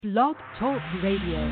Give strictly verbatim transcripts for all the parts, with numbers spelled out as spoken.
Blog Talk Radio.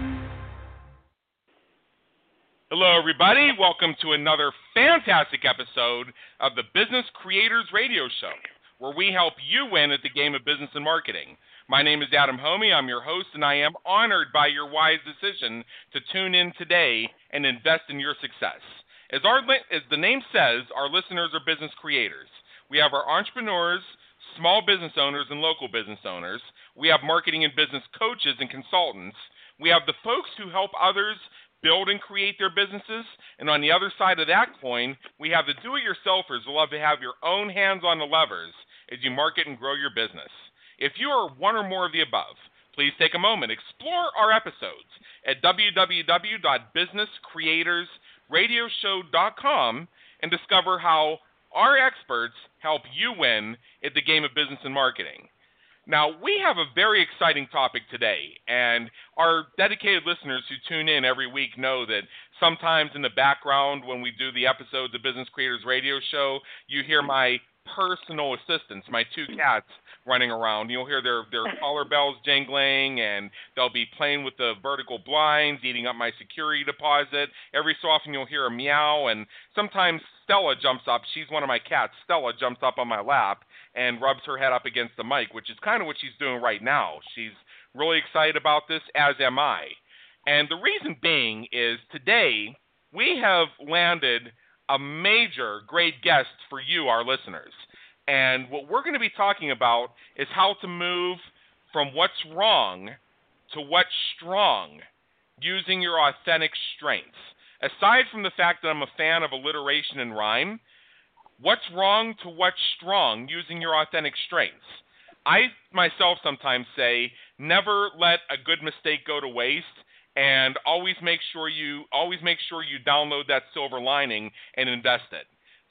Hello, everybody. Welcome to another fantastic episode of the Business Creators Radio Show, where we help you win at the game of business and marketing. My name is Adam Homey. I'm your host, and I am honored by your wise decision to tune in today and invest in your success. As, our, as the name says, our listeners are business creators. We have our entrepreneurs, small business owners, and local business owners. We have marketing and business coaches and consultants. We have the folks who help others build and create their businesses. And on the other side of that coin, we have the do-it-yourselfers who love to have your own hands on the levers as you market and grow your business. If you are one or more of the above, please take a moment, explore our episodes at w w w dot business creators radio show dot com and discover how our experts help you win at the game of business and marketing. Now, we have a very exciting topic today, and our dedicated listeners who tune in every week know that sometimes in the background when we do the episodes of Business Creators Radio Show, you hear my personal assistants, my two cats, running around. You'll hear their, their collar bells jingling, and they'll be playing with the vertical blinds, eating up my security deposit. Every so often you'll hear a meow, and sometimes Stella jumps up. She's one of my cats. Stella jumps up on my lap and rubs her head up against the mic, which is kind of what she's doing right now. She's really excited about this, as am I. And the reason being is today we have landed a major great guest for you, our listeners. And what we're going to be talking about is how to move from what's wrong to what's strong using your authentic strengths. Aside from the fact that I'm a fan of alliteration and rhyme, what's wrong to what's strong using your authentic strengths? I myself sometimes say, never let a good mistake go to waste, and always make sure you always make sure you download that silver lining and invest it.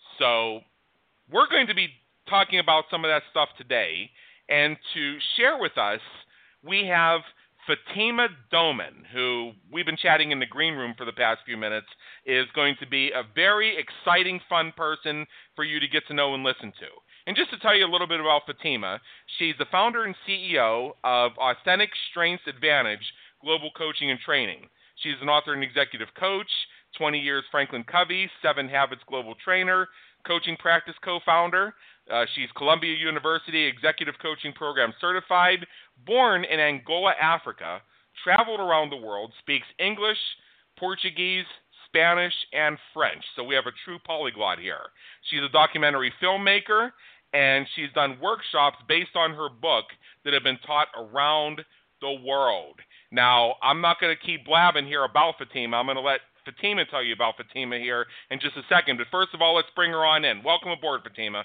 So we're going to be talking about some of that stuff today, and to share with us, we have Fatima Doman, who we've been chatting in the green room for the past few minutes, is going to be a very exciting, fun person for you to get to know and listen to. And just to tell you a little bit about Fatima, she's the founder and C E O of Authentic Strengths Advantage Global Coaching and Training. She's an author and executive coach, twenty years Franklin Covey, Seven Habits Global Trainer, coaching practice co-founder. Uh, she's Columbia University Executive Coaching Program certified, born in Angola, Africa, traveled around the world, speaks English, Portuguese, Spanish, and French. So we have a true polyglot here. She's a documentary filmmaker, and she's done workshops based on her book that have been taught around the world. Now, I'm not going to keep blabbing here about Fatima. I'm going to let Fatima tell you about Fatima here in just a second. But first of all, let's bring her on in. Welcome aboard, Fatima.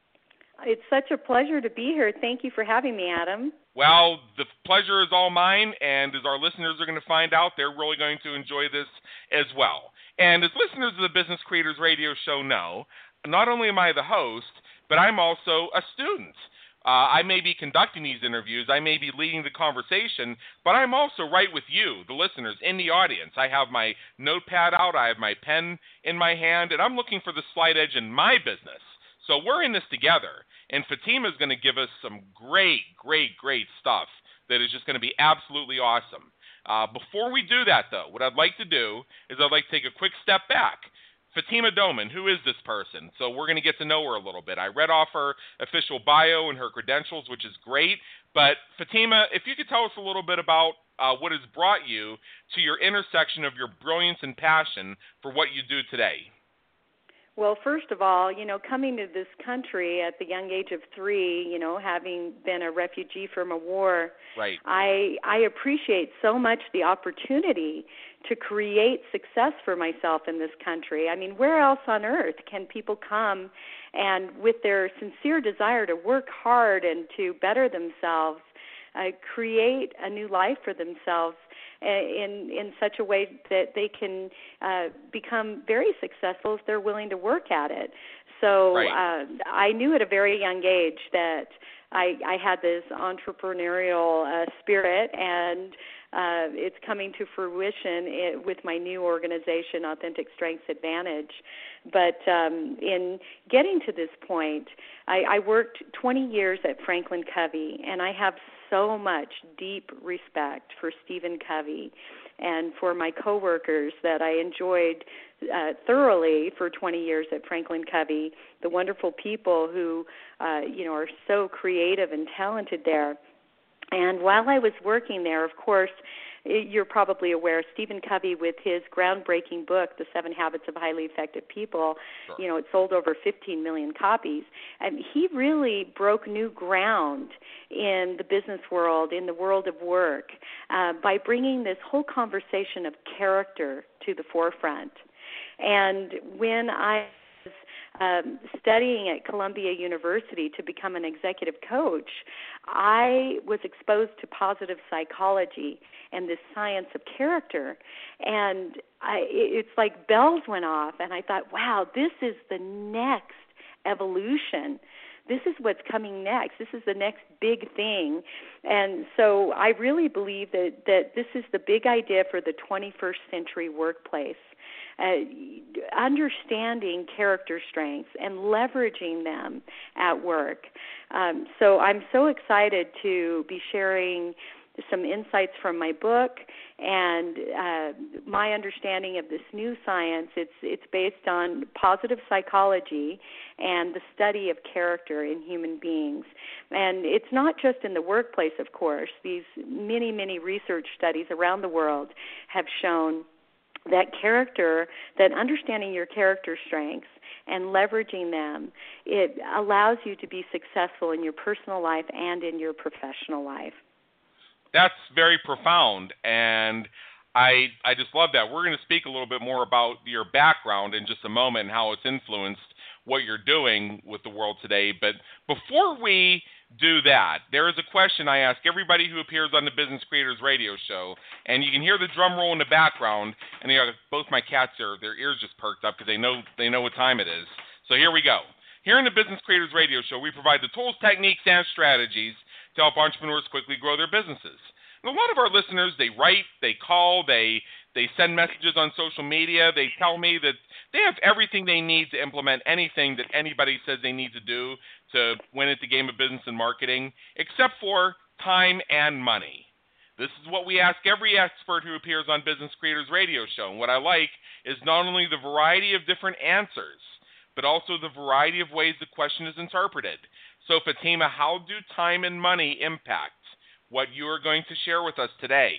It's such a pleasure to be here. Thank you for having me, Adam. Well, the pleasure is all mine, and as our listeners are going to find out, they're really going to enjoy this as well. And as listeners of the Business Creators Radio Show know, not only am I the host, but I'm also a student. Uh, I may be conducting these interviews, I may be leading the conversation, but I'm also right with you, the listeners, in the audience. I have my notepad out, I have my pen in my hand, and I'm looking for the slight edge in my business. So we're in this together, and Fatima is going to give us some great, great, great stuff that is just going to be absolutely awesome. Uh, before we do that, though, what I'd like to do is I'd like to take a quick step back. Fatima Doman, who is this person? So we're going to get to know her a little bit. I read off her official bio and her credentials, which is great. But Fatima, if you could tell us a little bit about uh, what has brought you to your intersection of your brilliance and passion for what you do today. Well, first of all, you know, coming to this country at the young age of three, you know, having been a refugee from a war, right. I I appreciate so much the opportunity to create success for myself in this country. I mean, where else on earth can people come and with their sincere desire to work hard and to better themselves, uh, create a new life for themselves in in such a way that they can uh, become very successful if they're willing to work at it. So right. uh, I knew at a very young age that I, I had this entrepreneurial uh, spirit, and uh, it's coming to fruition it, with my new organization, Authentic Strengths Advantage. But um, in getting to this point, I, I worked twenty years at Franklin Covey, and I have so much deep respect for Stephen Covey and for my coworkers that I enjoyed uh, thoroughly for twenty years at Franklin Covey, the wonderful people who, uh, you know, are so creative and talented there. And while I was working there, of course, you're probably aware, Stephen Covey, with his groundbreaking book, The Seven Habits of Highly Effective People, sure. you know, it sold over fifteen million copies. And he really broke new ground in the business world, in the world of work, uh, by bringing this whole conversation of character to the forefront. And when I was um, studying at Columbia University to become an executive coach, I was exposed to positive psychology and this science of character. And I, it's like bells went off, and I thought, wow, this is the next evolution. This is what's coming next. This is the next big thing. And so I really believe that, that this is the big idea for the twenty-first century workplace. Uh, understanding character strengths and leveraging them at work. Um, so I'm so excited to be sharing some insights from my book and uh, my understanding of this new science. It's it's based on positive psychology and the study of character in human beings. And it's not just in the workplace, of course. These many, many research studies around the world have shown that character, that understanding your character strengths and leveraging them, it allows you to be successful in your personal life and in your professional life. That's very profound, and I I just love that. We're going to speak a little bit more about your background in just a moment and how it's influenced what you're doing with the world today. But before we do that, there is a question I ask everybody who appears on the Business Creators Radio Show, and you can hear the drum roll in the background, and you know, both my cats are, their ears just perked up because they know they know what time it is. So here we go. Here in the Business Creators Radio Show, we provide the tools, techniques, and strategies to help entrepreneurs quickly grow their businesses. And a lot of our listeners, they write, they call, they they send messages on social media. They tell me that they have everything they need to implement anything that anybody says they need to do to win at the game of business and marketing, except for time and money. This is what we ask every expert who appears on Business Creators Radio Show. And what I like is not only the variety of different answers, but also the variety of ways the question is interpreted. So, Fatima, how do time and money impact what you are going to share with us today?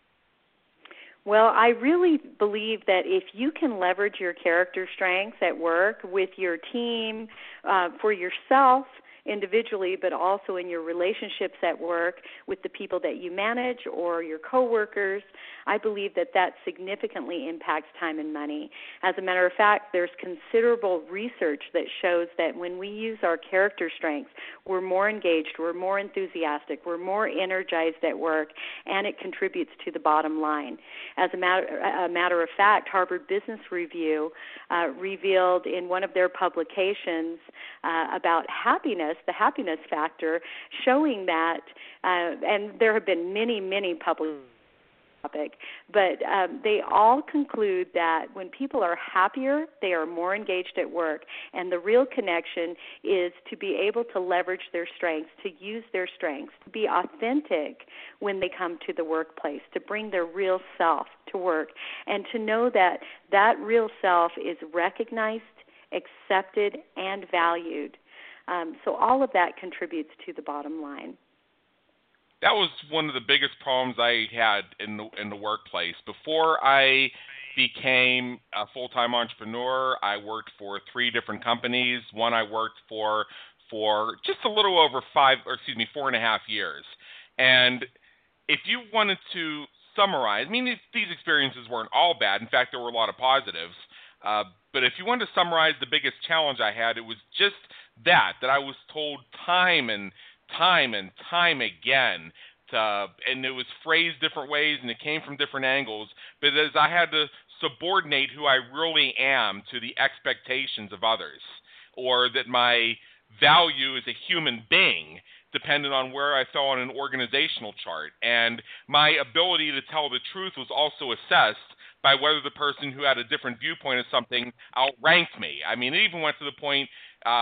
Well, I really believe that if you can leverage your character strengths at work with your team, uh, for yourself individually, but also in your relationships at work with the people that you manage or your coworkers, I believe that that significantly impacts time and money. As a matter of fact, there's considerable research that shows that when we use our character strengths, we're more engaged, we're more enthusiastic, we're more energized at work, and it contributes to the bottom line. As a matter, a matter of fact, Harvard Business Review uh, revealed in one of their publications uh, about happiness, the happiness factor, showing that, uh, and there have been many, many publications, topic, but um, they all conclude that when people are happier, they are more engaged at work, and the real connection is to be able to leverage their strengths, to use their strengths, to be authentic when they come to the workplace, to bring their real self to work, and to know that that real self is recognized, accepted, and valued. Um, so all of that contributes to the bottom line. That was one of the biggest problems I had in the in the workplace. Before I became a full-time entrepreneur, I worked for three different companies. One I worked for for just a little over five, or excuse me, four and a half years. And if you wanted to summarize, I mean, these, these experiences weren't all bad. In fact, there were a lot of positives. Uh, but if you wanted to summarize the biggest challenge I had, it was just that, that I was told time and time and time again, to, and it was phrased different ways and it came from different angles, but as I had to subordinate who I really am to the expectations of others, or that my value as a human being depended on where I fell on an organizational chart, and my ability to tell the truth was also assessed by whether the person who had a different viewpoint of something outranked me. I mean, it even went to the point uh,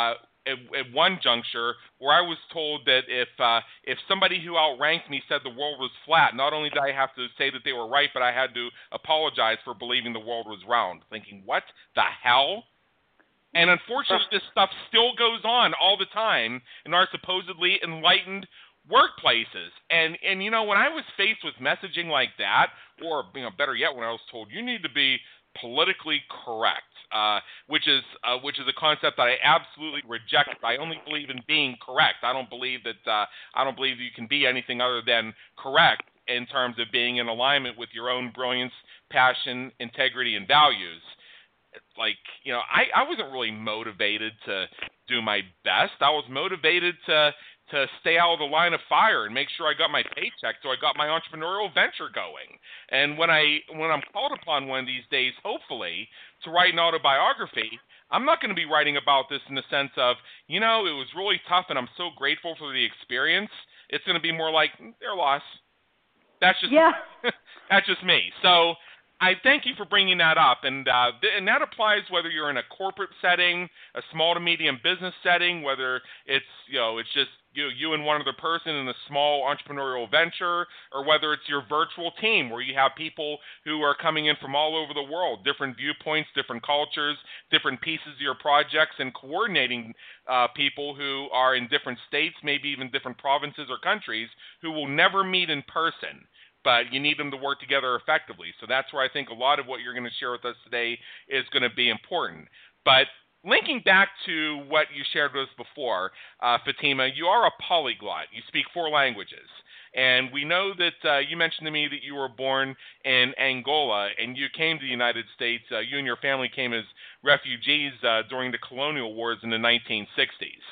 at, at one juncture where I was told that if uh, if somebody who outranked me said the world was flat, not only did I have to say that they were right, but I had to apologize for believing the world was round. Thinking, what the hell? And unfortunately, this stuff still goes on all the time in our supposedly enlightened workplaces. And, and you know, when I was faced with messaging like that, or you know, better yet, when I was told you need to be politically correct, uh, which is uh, which is a concept that I absolutely reject. I only believe in being correct. I don't believe that uh, I don't believe you can be anything other than correct in terms of being in alignment with your own brilliance, passion, integrity, and values. Like, you know, I, I wasn't really motivated to do my best. I was motivated to to stay out of the line of fire and make sure I got my paycheck, so I got my entrepreneurial venture going. And when I when I'm called upon one of these days, hopefully, to write an autobiography, I'm not going to be writing about this in the sense of, you know, it was really tough and I'm so grateful for the experience. It's going to be more like, their loss. That's just yeah. that's just me. So I thank you for bringing that up, and uh, th- and that applies whether you're in a corporate setting, a small to medium business setting, whether it's you know it's just you you and one other person in a small entrepreneurial venture, or whether it's your virtual team where you have people who are coming in from all over the world, different viewpoints, different cultures, different pieces of your projects, and coordinating uh, people who are in different states, maybe even different provinces or countries, who will never meet in person. But you need them to work together effectively. So that's where I think a lot of what you're going to share with us today is going to be important. But linking back to what you shared with us before, uh, Fatima, you are a polyglot. You speak four languages. And we know that uh, you mentioned to me that you were born in Angola and you came to the United States. Uh, you and your family came as refugees uh, during the colonial wars in the nineteen sixties.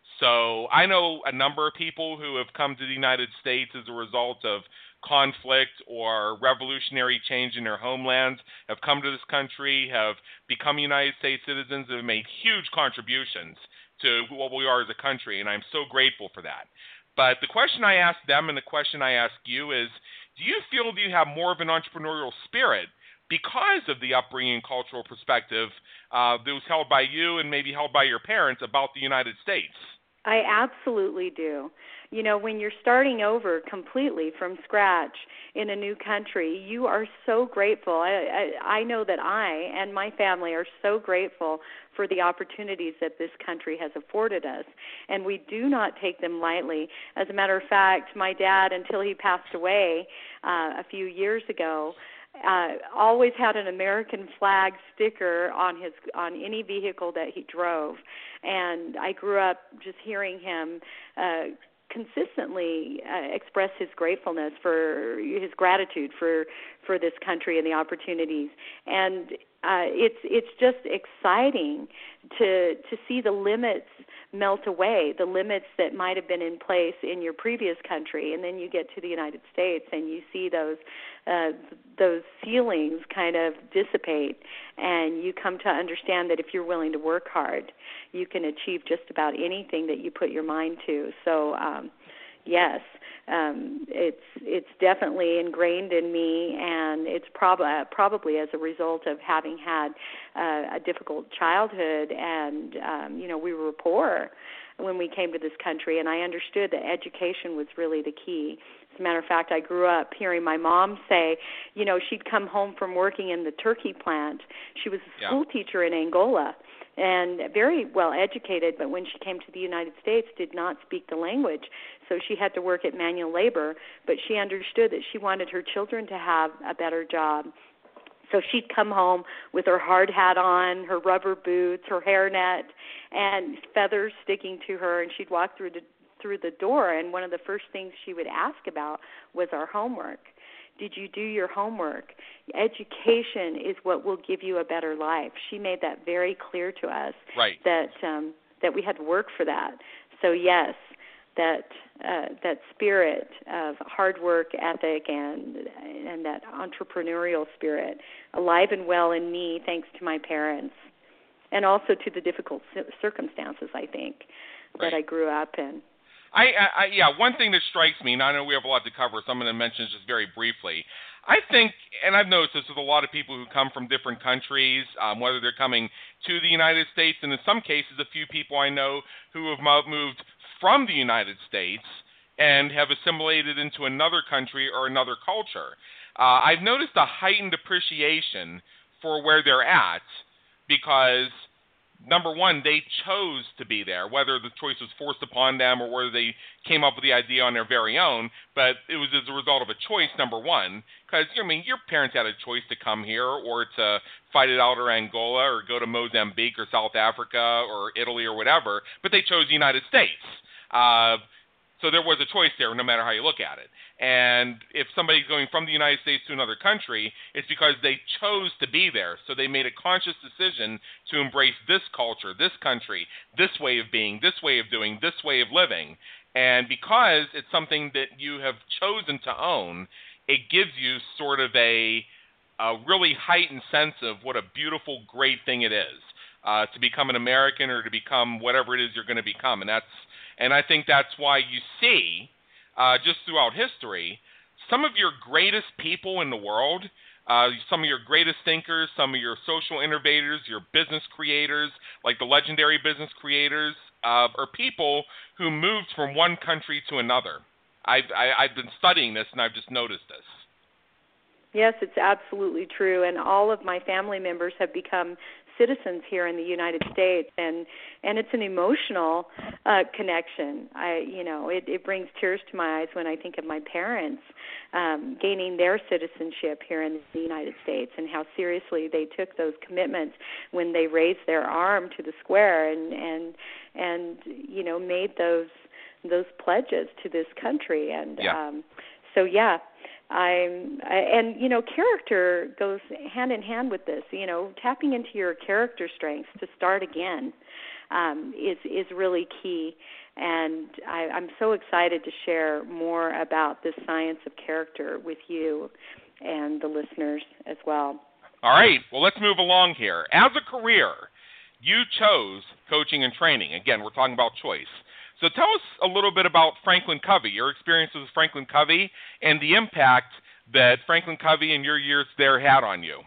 So I know a number of people who have come to the United States as a result of conflict or revolutionary change in their homelands, have come to this country, have become United States citizens, and have made huge contributions to what we are as a country, and I'm so grateful for that. But the question I ask them and the question I ask you is, do you feel that you have more of an entrepreneurial spirit because of the upbringing and cultural perspective uh, that was held by you and maybe held by your parents about the United States? I absolutely do. You know, when you're starting over completely from scratch in a new country, you are so grateful. I, I, I know that I and my family are so grateful for the opportunities that this country has afforded us, and we do not take them lightly. As a matter of fact, my dad, until he passed away uh, a few years ago, Uh, always had an American flag sticker on his on any vehicle that he drove, and I grew up just hearing him uh, consistently uh, express his gratefulness for his gratitude for for this country and the opportunities. And uh, it's it's just exciting to to see the limits melt away, the limits that might have been in place in your previous country, and then you get to the United States and you see those uh, those ceilings kind of dissipate, and you come to understand that if you're willing to work hard, you can achieve just about anything that you put your mind to. So, um, yes, um, it's it's definitely ingrained in me, and it's prob- uh, probably as a result of having had uh, a difficult childhood, and um, you know, we were poor when we came to this country, and I understood that education was really the key. As a matter of fact, I grew up hearing my mom say, you know, she'd come home from working in the turkey plant. She was a school yeah. teacher in Angola and very well educated, but when she came to the United States, did not speak the language. So she had to work at manual labor, but she understood that she wanted her children to have a better job. So she'd come home with her hard hat on, her rubber boots, her hairnet, and feathers sticking to her, and she'd walk through the through the door, and one of the first things she would ask about was our homework. Did you do your homework? Education is what will give you a better life. She made that very clear to us, right. that um, that we had to work for that. So yes, that uh, that spirit of hard work ethic and and that entrepreneurial spirit alive and well in me, thanks to my parents, and also to the difficult circumstances, I think, right. that I grew up in. I, I, yeah, one thing that strikes me, and I know we have a lot to cover, so I'm going to mention just very briefly. I think, and I've noticed this with a lot of people who come from different countries, um, whether they're coming to the United States, and in some cases, a few people I know who have mo- moved from the United States and have assimilated into another country or another culture. Uh, I've noticed a heightened appreciation for where they're at because, number one, they chose to be there, whether the choice was forced upon them or whether they came up with the idea on their very own, but it was as a result of a choice, number one, because, I mean, your parents had a choice to come here or to fight it out or Angola or go to Mozambique or South Africa or Italy or whatever, but they chose the United States. Uh, so there was a choice there no matter how you look at it. And if somebody's going from the United States to another country, it's because they chose to be there. So they made a conscious decision to embrace this culture, this country, this way of being, this way of doing, this way of living. And because it's something that you have chosen to own, it gives you sort of a, a really heightened sense of what a beautiful, great thing it is uh, to become an American or to become whatever it is you're going to become. And that's and I think that's why you see, uh, just throughout history, some of your greatest people in the world, uh, some of your greatest thinkers, some of your social innovators, your business creators, like the legendary business creators, uh, are people who moved from one country to another. I've, I, I've been studying this, and I've just noticed this. Yes, it's absolutely true, and all of my family members have become citizens here in the United States, and and it's an emotional uh, connection. I, you know, it, it brings tears to my eyes when I think of my parents um, gaining their citizenship here in the United States, and how seriously they took those commitments when they raised their arm to the square and and and you know made those those pledges to this country, and yeah. um, so yeah. I'm, I, and, you know, character goes hand in hand with this. You know, tapping into your character strengths to start again um, is is really key. And I, I'm so excited to share more about this science of character with you and the listeners as well. All right. Well, let's move along here. As a career, you chose coaching and training. Again, we're talking about choice. So tell us a little bit about Franklin Covey, your experiences with Franklin Covey, and the impact that Franklin Covey and your years there had on you.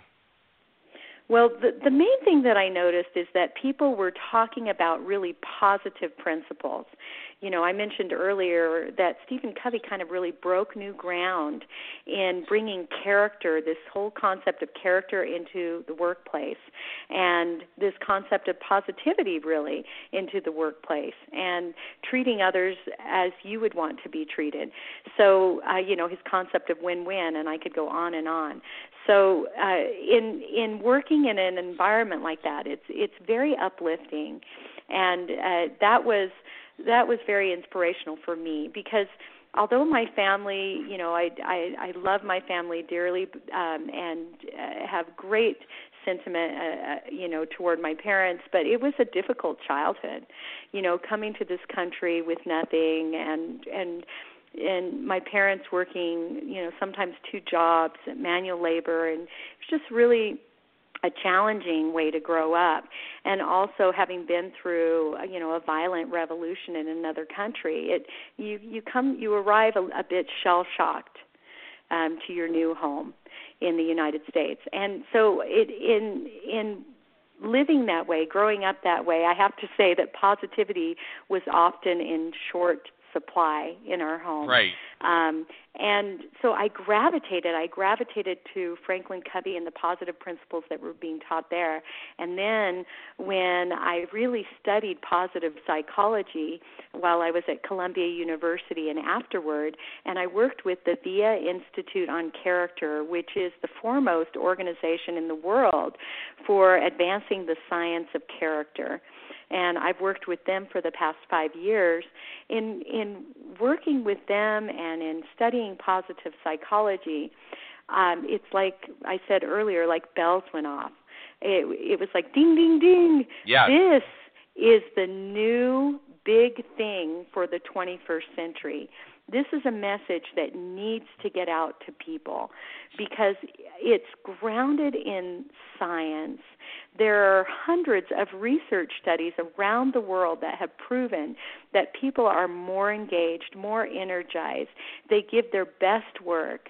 Well, the, the main thing that I noticed is that people were talking about really positive principles. You know, I mentioned earlier that Stephen Covey kind of really broke new ground in bringing character, this whole concept of character into the workplace, and this concept of positivity really into the workplace, and treating others as you would want to be treated. So, uh, you know, his concept of win-win, and I could go on and on. So uh, in in working in an environment like that, it's it's very uplifting, and uh, that was that was very inspirational for me, because although my family, you know, I I, I love my family dearly, um, and uh, have great sentiment, uh, you know, toward my parents, but it was a difficult childhood, you know, coming to this country with nothing, and and. and my parents working, you know, sometimes two jobs, manual labor, and it was just really a challenging way to grow up. And also having been through, you know, a violent revolution in another country, it you you come you arrive a, a bit shell-shocked um, to your new home in the United States. And so it in in living that way, growing up that way, I have to say that positivity was often in short supply in our home. Right. Um, and so I gravitated, I gravitated to Franklin Covey and the positive principles that were being taught there. And then when I really studied positive psychology while I was at Columbia University and afterward, and I worked with the V I A Institute on Character, which is the foremost organization in the world for advancing the science of character. And I've worked with them for the past five years. In in working with them and in studying positive psychology, um, it's like I said earlier, like bells went off. It, it was like ding, ding, ding. Yes. This is the new big thing for the twenty-first century. This is a message that needs to get out to people because it's grounded in science. There are hundreds of research studies around the world that have proven that people are more engaged, more energized. They give their best work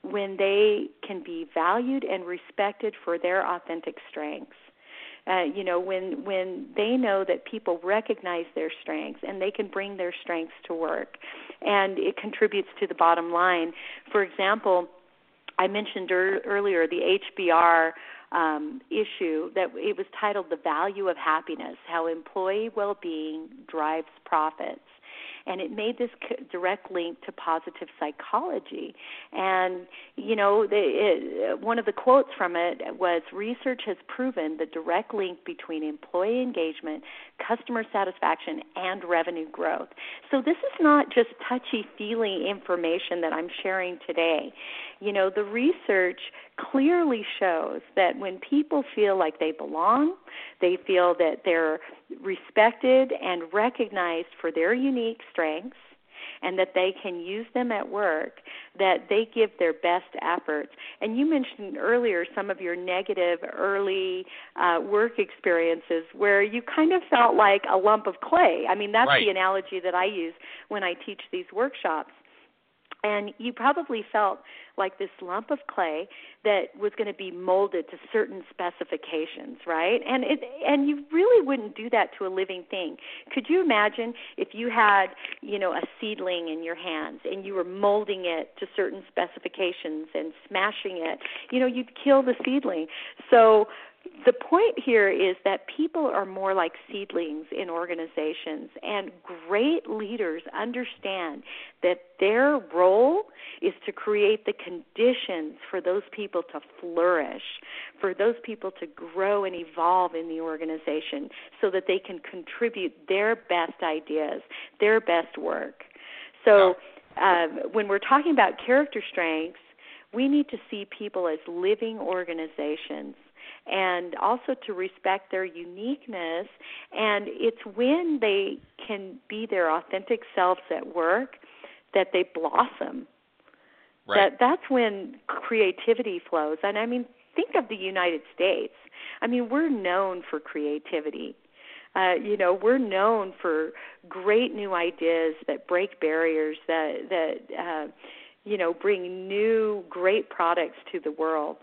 when they can be valued and respected for their authentic strengths. Uh, you know, when when they know that people recognize their strengths and they can bring their strengths to work, and it contributes to the bottom line. For example, I mentioned er- earlier the H B R um, issue that it was titled "The Value of Happiness: How Employee Well-Being Drives Profits." And it made this direct link to positive psychology. And, you know, the, it, one of the quotes from it was, "Research has proven the direct link between employee engagement, customer satisfaction, and revenue growth." So this is not just touchy-feely information that I'm sharing today. You know, the research clearly shows that when people feel like they belong, they feel that they're respected and recognized for their unique strengths, and that they can use them at work, that they give their best efforts. And you mentioned earlier some of your negative early uh, work experiences where you kind of felt like a lump of clay. I mean, that's right. the analogy that I use when I teach these workshops. And you probably felt like this lump of clay that was going to be molded to certain specifications, right? And it, and you really wouldn't do that to a living thing. Could you imagine if you had, you know, a seedling in your hands and you were molding it to certain specifications and smashing it? You know, you'd kill the seedling. So the point here is that people are more like seedlings in organizations, and great leaders understand that their role is to create the conditions for those people to flourish, for those people to grow and evolve in the organization so that they can contribute their best ideas, their best work. So um, when we're talking about character strengths, we need to see people as living organizations, and also to respect their uniqueness. And it's when they can be their authentic selves at work that they blossom. Right. That that's when creativity flows. And I mean, think of the United States. I mean, we're known for creativity. Uh, you know, we're known for great new ideas that break barriers, that that uh, you know, bring new great products to the world.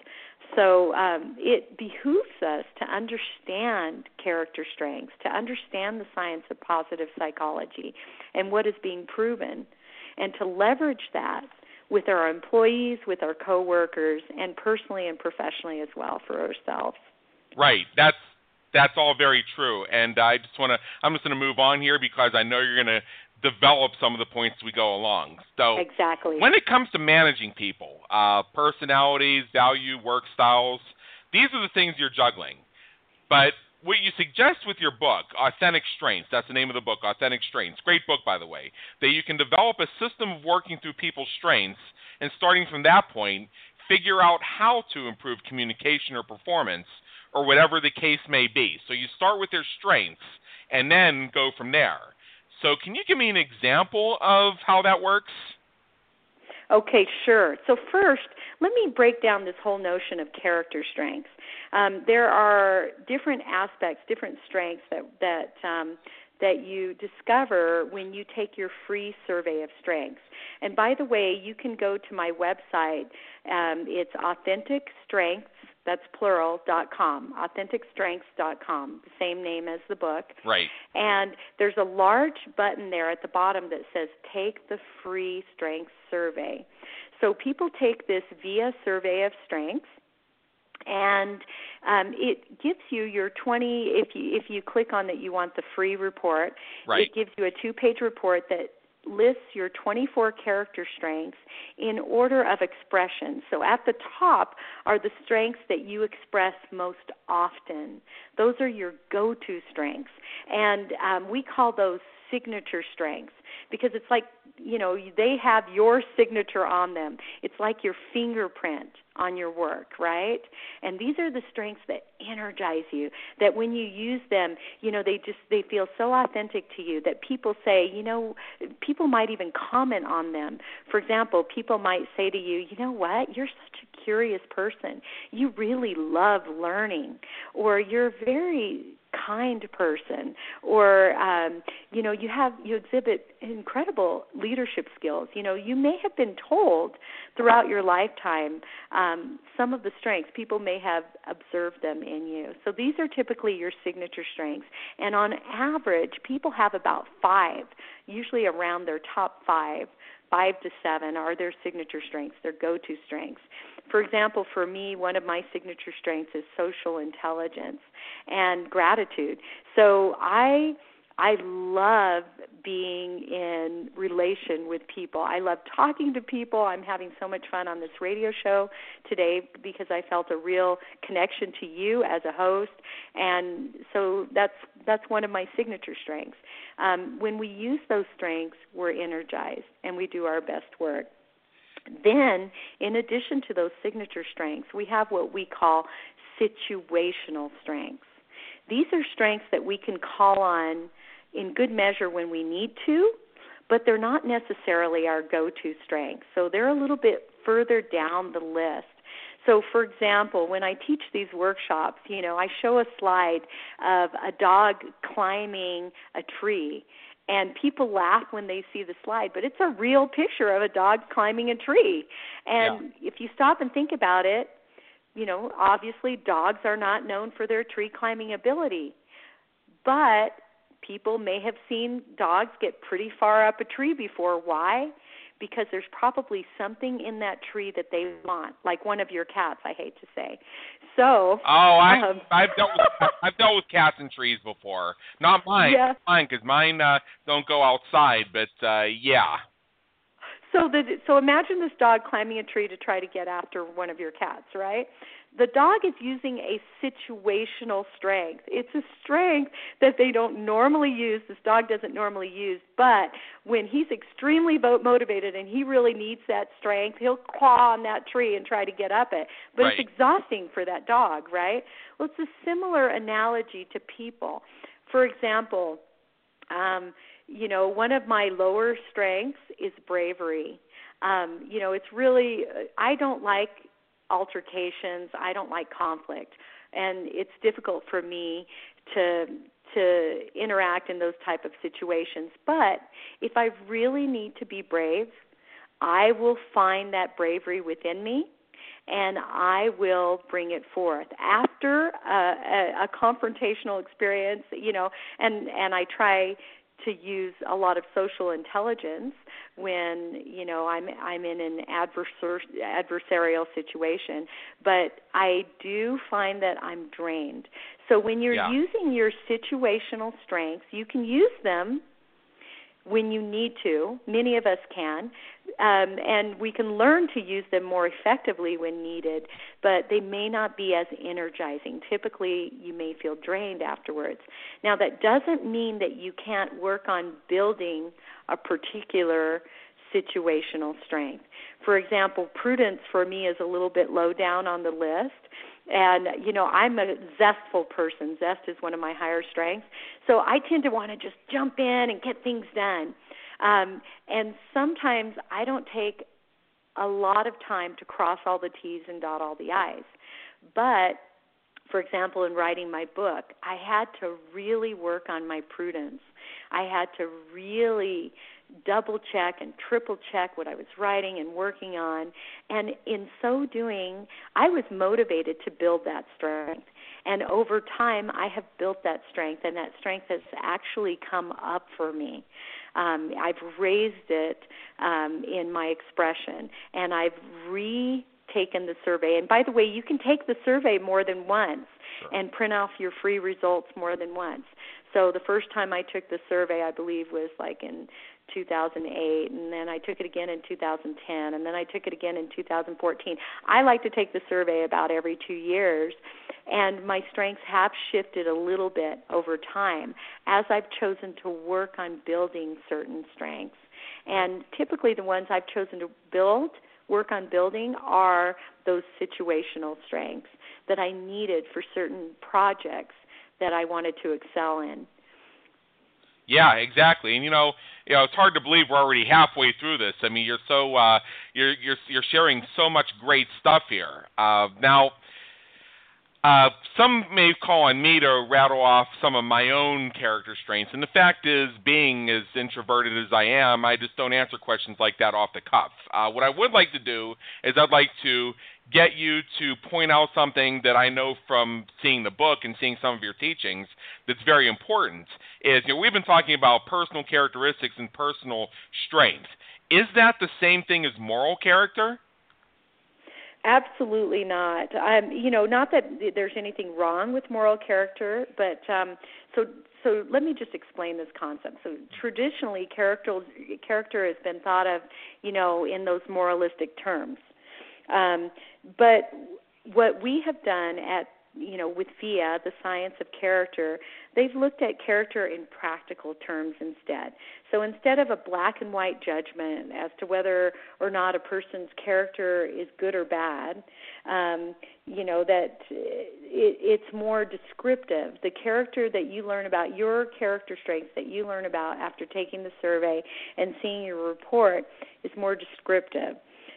So um, it behooves us to understand character strengths, to understand the science of positive psychology and what is being proven, and to leverage that with our employees, with our coworkers, and personally and professionally as well for ourselves. Right. That's that's all very true. And I just want to, I'm just going to move on here because I know you're going to develop some of the points as we go along. So exactly. When it comes to managing people, uh, personalities, value, work styles, these are the things you're juggling. But what you suggest with your book, Authentic Strengths, that's the name of the book, Authentic Strengths, great book, by the way, that you can develop a system of working through people's strengths, and starting from that point, figure out how to improve communication or performance, or whatever the case may be. So you start with their strengths, and then go from there. So can you give me an example of how that works? Okay, sure. So first, let me break down this whole notion of character strengths. Um, there are different aspects, different strengths that that um, that you discover when you take your free survey of strengths. And by the way, you can go to my website. Um, it's Authentic Strengths, that's plural, dot com, authentic strengths dot com, the same name as the book. Right. And there's a large button there at the bottom that says Take the Free Strengths Survey. So people take this via Survey of Strengths, and um, it gives you your twenty, if you, if you click on that you want the free report, right. It gives you a two-page report that lists your twenty-four character strengths in order of expression. So at the top are the strengths that you express most often. Those are your go-to strengths. And um, we call those signature strengths because it's like, you know, they have your signature on them. It's like your fingerprint on your work, right? And these are the strengths that energize you, that when you use them, you know, they just, they feel so authentic to you that people say, you know, people might even comment on them. For example, people might say to you, you know what, you're such a curious person. You really love learning, or you're a very kind person, or um, you know, you have you exhibit incredible leadership skills. You know, you may have been told throughout your lifetime um, some of the strengths. People may have observed them in you. So these are typically your signature strengths. And on average, people have about five, usually around their top five. Five to seven are their signature strengths, their go-to strengths. For example, for me, one of my signature strengths is social intelligence and gratitude. So I I love being in relation with people. I love talking to people. I'm having so much fun on this radio show today because I felt a real connection to you as a host, and so that's that's one of my signature strengths. Um, when we use those strengths, we're energized and we do our best work. Then, in addition to those signature strengths, we have what we call situational strengths. These are strengths that we can call on in good measure when we need to, but they're not necessarily our go-to strengths. So they're a little bit further down the list. So, for example, when I teach these workshops, you know, I show a slide of a dog climbing a tree, and people laugh when they see the slide, but it's a real picture of a dog climbing a tree. And yeah. If you stop and think about it, you know, obviously dogs are not known for their tree climbing ability, but people may have seen dogs get pretty far up a tree before. Why? Because there's probably something in that tree that they want, like one of your cats, I hate to say. So, oh, I, um, I've dealt with I've dealt with cats in trees before. Not mine, yeah. mine, because mine uh, don't go outside. But uh, yeah. So, the, so imagine this dog climbing a tree to try to get after one of your cats, right? The dog is using a situational strength. It's a strength that they don't normally use, this dog doesn't normally use, but when he's extremely motivated and he really needs that strength, he'll claw on that tree and try to get up it. But right. It's exhausting for that dog, right? Well, it's a similar analogy to people. For example, um, you know, one of my lower strengths is bravery. Um, you know, it's really, I don't like altercations. I don't like conflict, and it's difficult for me to to interact in those type of situations. But if I really need to be brave, I will find that bravery within me, and I will bring it forth after a, a, a confrontational experience. You know, and and I try to use a lot of social intelligence when, you know, I'm I'm in an adversar- adversarial situation, but I do find that I'm drained. So when you're yeah. using your situational strengths, you can use them when you need to. Many of us can, um, and we can learn to use them more effectively when needed, but they may not be as energizing. Typically, you may feel drained afterwards. Now, that doesn't mean that you can't work on building a particular situational strength. For example, prudence for me is a little bit low down on the list. And, you know, I'm a zestful person. Zest is one of my higher strengths. So I tend to want to just jump in and get things done. Um, and sometimes I don't take a lot of time to cross all the T's and dot all the I's. But, for example, in writing my book, I had to really work on my prudence. I had to really double check and triple check what I was writing and working on. And in so doing, I was motivated to build that strength. And over time, I have built that strength, and that strength has actually come up for me. Um, I've raised it um, in my expression, and I've retaken the survey. And by the way, you can take the survey more than once sure. and print off your free results more than once. So the first time I took the survey, I believe, was like in two thousand eight, and then I took it again in two thousand ten, and then I took it again in two thousand fourteen. I like to take the survey about every two years, and my strengths have shifted a little bit over time as I've chosen to work on building certain strengths. And typically the ones I've chosen to build, work on building, are those situational strengths that I needed for certain projects that I wanted to excel in. Yeah, exactly. And you know, you know, it's hard to believe we're already halfway through this. I mean, you're so uh, you're you're you're sharing so much great stuff here. Uh, now, uh, some may call on me to rattle off some of my own character strengths, and the fact is, being as introverted as I am, I just don't answer questions like that off the cuff. Uh, what I would like to do is I'd like to get you to point out something that I know from seeing the book and seeing some of your teachings that's very important. Is, you know, we've been talking about personal characteristics and personal strength. Is that the same thing as moral character? Absolutely not. Um, you know, not that there's anything wrong with moral character, but um, so so let me just explain this concept. So traditionally, character character has been thought of, you know, in those moralistic terms. Um, but what we have done at, you know, with V I A, the science of character, they've looked at character in practical terms instead. So instead of a black and white judgment as to whether or not a person's character is good or bad, um, you know, that it, it's more descriptive. The character that you learn about, your character strengths that you learn about after taking the survey and seeing your report is more descriptive.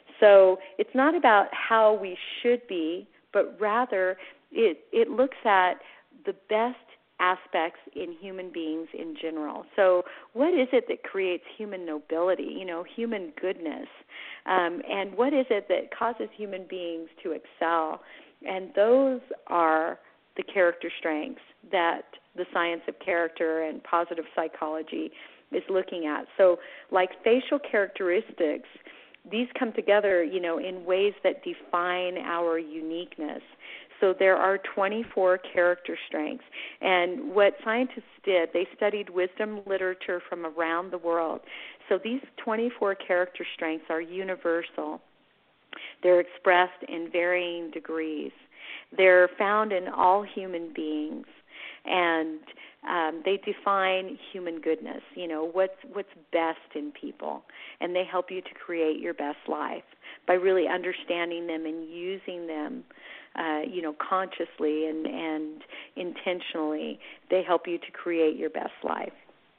So it's not about how we should be, but rather it, it looks at the best aspects in human beings in general. So what is it that creates human nobility, you know, human goodness? Um, and what is it that causes human beings to excel? And those are the character strengths that the science of character and positive psychology is looking at. So like facial characteristics, these come together, you know, in ways that define our uniqueness. So there are twenty-four character strengths. And what scientists did, they studied wisdom literature from around the world. So these twenty-four character strengths are universal. They're expressed in varying degrees. They're found in all human beings. And um, they define human goodness, you know, what's what's best in people. And they help you to create your best life by really understanding them and using them, uh, you know, consciously and, and intentionally. They help you to create your best life.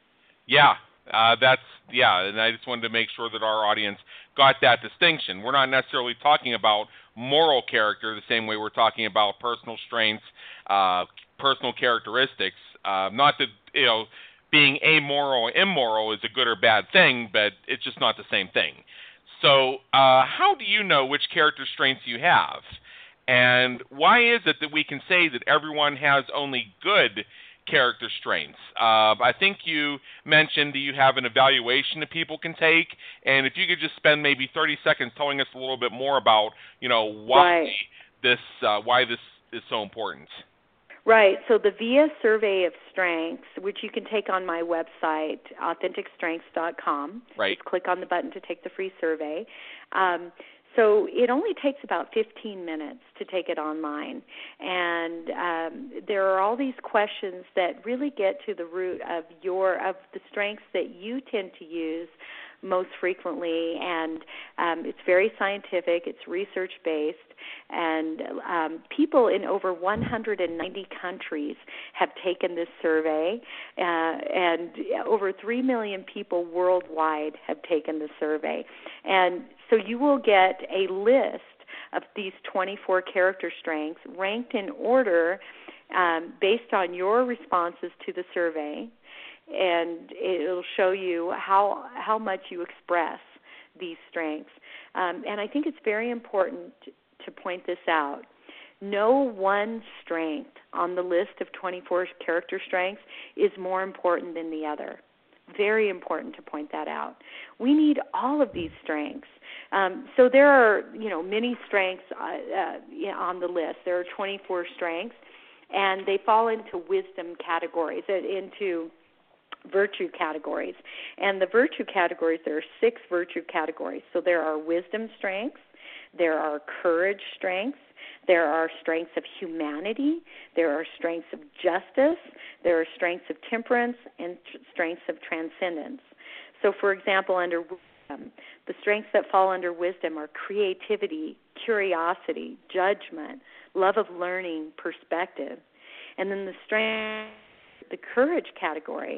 Yeah, uh, that's, yeah, and I just wanted to make sure that our audience got that distinction. We're not necessarily talking about moral character the same way we're talking about personal strengths, uh, personal characteristics. Uh, not that, you know, being amoral or immoral is a good or bad thing, but it's just not the same thing. So uh, how do you know which character strengths you have? And why is it that we can say that everyone has only good character strengths? Uh, I think you mentioned that you have an evaluation that people can take, and if you could just spend maybe thirty seconds telling us a little bit more about, you know, why right. this uh, why this is so important. Right. So the V I A Survey of Strengths, which you can take on my website, authentic strengths dot com. Right. Just click on the button to take the free survey. Um, so it only takes about fifteen minutes to take it online. And um, there are all these questions that really get to the root of your of the strengths that you tend to use most frequently, and um, it's very scientific, it's research-based, and um, people in over one hundred ninety countries have taken this survey, uh, and over three million people worldwide have taken the survey. And so you will get a list of these twenty-four character strengths ranked in order um, based on your responses to the survey, and it'll show you how how much you express these strengths. Um, and I think it's very important to point this out. No one strength on the list of twenty-four character strengths is more important than the other. Very important to point that out. We need all of these strengths. Um, so there are, you know, many strengths uh, uh, on the list. There are twenty-four strengths, and they fall into wisdom categories, into virtue categories. And the virtue categories, there are six virtue categories. So there are wisdom strengths, there are courage strengths, there are strengths of humanity, there are strengths of justice, there are strengths of temperance, and tr- strengths of transcendence. So, for example, under wisdom, the strengths that fall under wisdom are creativity, curiosity, judgment, love of learning, perspective. And then the strength, the courage category,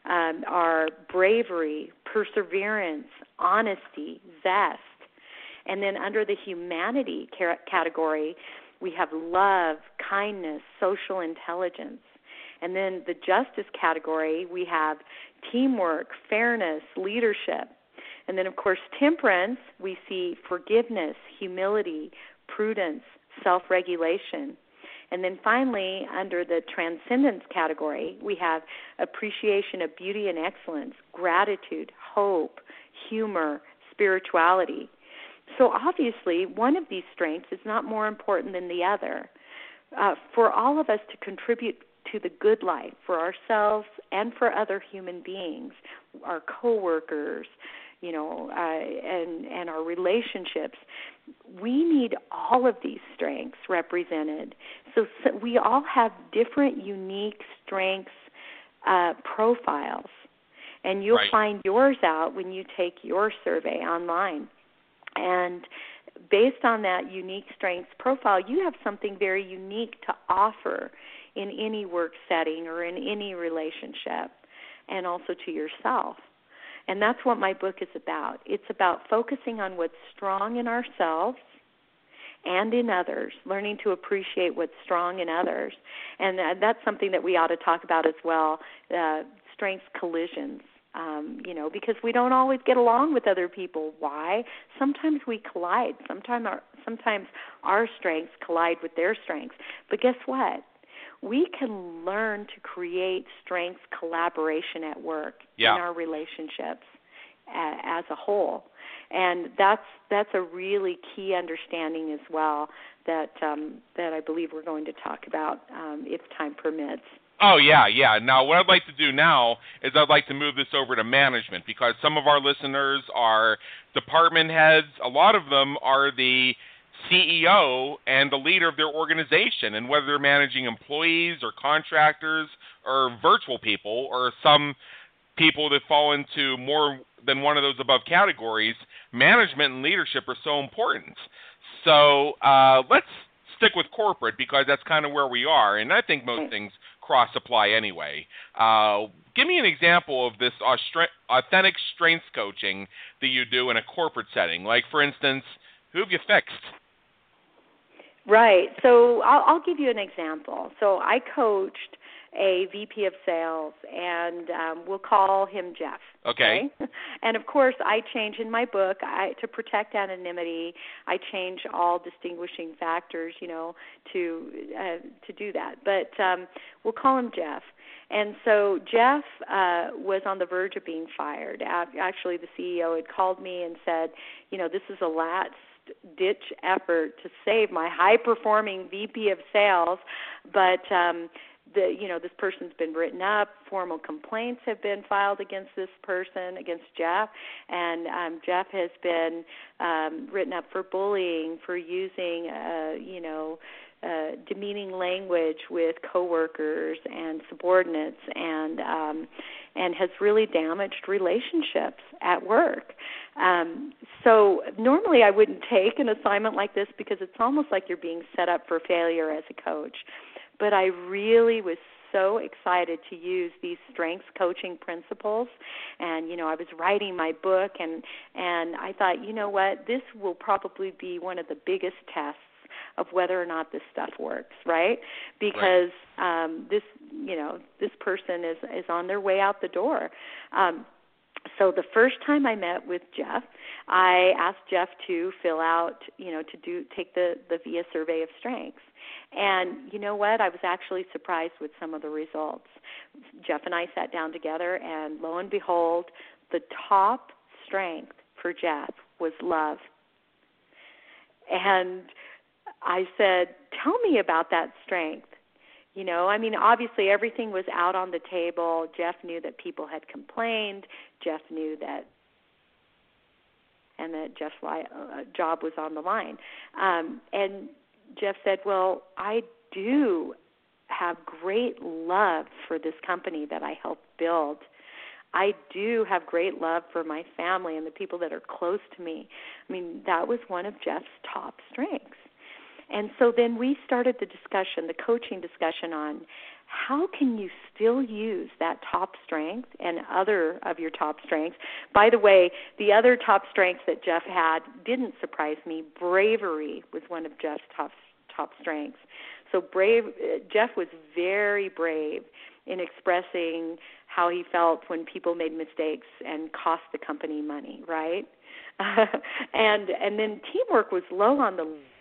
um, are bravery, perseverance, honesty, zest. And then under the humanity category, we have love, kindness, social intelligence. And then the justice category, we have teamwork, fairness, leadership. And then, of course, temperance, we see forgiveness, humility, prudence, self-regulation. And then finally, under the transcendence category, we have appreciation of beauty and excellence, gratitude, hope, humor, spirituality. So obviously, one of these strengths is not more important than the other. Uh, for all of us to contribute to the good life for ourselves and for other human beings, our coworkers, you know, uh, and and our relationships, we need all of these strengths represented. So, so we all have different, unique strengths uh, profiles, and you'll right. find yours out when you take your survey online. And based on that unique strengths profile, you have something very unique to offer in any work setting or in any relationship, and also to yourself. And that's what my book is about. It's about focusing on what's strong in ourselves and in others, learning to appreciate what's strong in others. And uh, that's something that we ought to talk about as well, uh, strengths collisions. Um, you know, because we don't always get along with other people. Why? Sometimes we collide. Sometimes our, sometimes our strengths collide with their strengths. But guess what? We can learn to create strengths collaboration at work yeah. in our relationships uh, as a whole. And that's that's a really key understanding as well that um, that I believe we're going to talk about um, if time permits. Oh, yeah, yeah. Now, what I'd like to do now is I'd like to move this over to management, because some of our listeners are department heads. A lot of them are the C E O and the leader of their organization, and whether they're managing employees or contractors or virtual people or some people that fall into more than one of those above categories, management and leadership are so important. So uh, let's stick with corporate, because that's kind of where we are, and I think most things cross-apply anyway. Uh, give me an example of this authentic strengths coaching that you do in a corporate setting. Like, for instance, who have you fixed? Right. So I'll, I'll give you an example. So I coached a V P of sales, and um, we'll call him Jeff. Okay. okay. And, of course, I change in my book, I, to protect anonymity, I change all distinguishing factors, you know, to uh, to do that. But um, we'll call him Jeff. And so Jeff uh, was on the verge of being fired. Actually, the C E O had called me and said, you know, this is a last ditch effort to save my high-performing V P of sales, but um, the you know this person's been written up. Formal complaints have been filed against this person, against Jeff, and um, Jeff has been um, written up for bullying, for using uh, you know uh, demeaning language with coworkers and subordinates, and um, and has really damaged relationships at work. Um, so normally I wouldn't take an assignment like this, because it's almost like you're being set up for failure as a coach. But I really was so excited to use these strengths coaching principles. And, you know, I was writing my book, and, and I thought, you know what, this will probably be one of the biggest tests of whether or not this stuff works, right? Because right. Um, this, you know, this person is, is on their way out the door. Um, So the first time I met with Jeff, I asked Jeff to fill out, you know, to do take the, the V I A survey of strengths. And you know what? I was actually surprised with some of the results. Jeff and I sat down together, and lo and behold, the top strength for Jeff was love. And I said, tell me about that strength. You know, I mean, obviously everything was out on the table. Jeff knew that people had complained. Jeff knew that, and that Jeff's li- uh, job was on the line. Um, and Jeff said, well, I do have great love for this company that I helped build. I do have great love for my family and the people that are close to me. I mean, that was one of Jeff's top strengths. And so then we started the discussion, the coaching discussion on how can you still use that top strength and other of your top strengths? By the way, the other top strengths that Jeff had didn't surprise me. Bravery was one of Jeff's top top strengths. So brave, Jeff was very brave in expressing how he felt when people made mistakes and cost the company money, right? and and then teamwork was low on the list.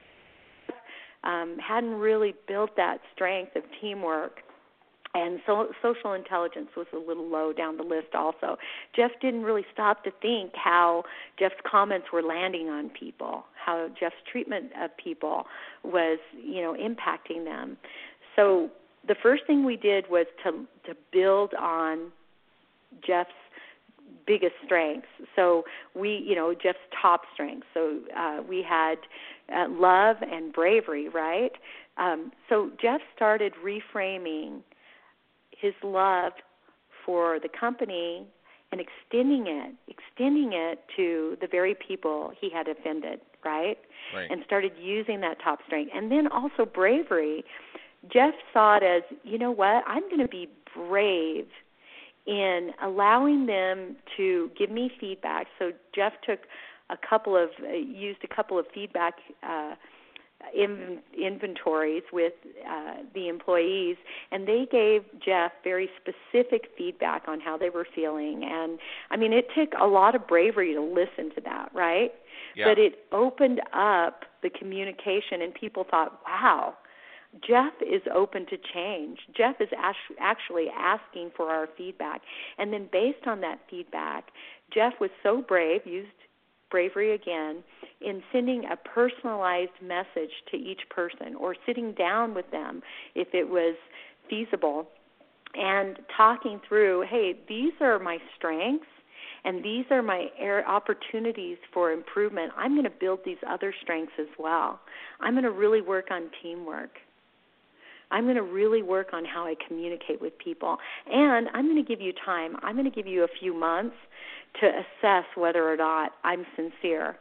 Um, hadn't really built that strength of teamwork. And so social intelligence was a little low down the list also. Jeff didn't really stop to think how Jeff's comments were landing on people, how Jeff's treatment of people was, you know, impacting them. So the first thing we did was to to build on Jeff's biggest strengths. So we, you know, Jeff's top strengths. So uh, we had uh, love and bravery, right? Um, so Jeff started reframing his love for the company and extending it, extending it to the very people he had offended, right? Right. And started using that top strength. And then also bravery. Jeff saw it as, you know what, I'm going to be brave in allowing them to give me feedback. So Jeff took a couple of, uh, used a couple of feedback uh In, inventories with uh, the employees, and they gave Jeff very specific feedback on how they were feeling. And, I mean, it took a lot of bravery to listen to that, right? Yeah. But it opened up the communication, and people thought, wow, Jeff is open to change. Jeff is actually asking for our feedback. And then based on that feedback, Jeff was so brave, used bravery again, in sending a personalized message to each person or sitting down with them if it was feasible and talking through, hey, these are my strengths and these are my opportunities for improvement. I'm going to build these other strengths as well. I'm going to really work on teamwork. I'm going to really work on how I communicate with people. And I'm going to give you time. I'm going to give you a few months to assess whether or not I'm sincere.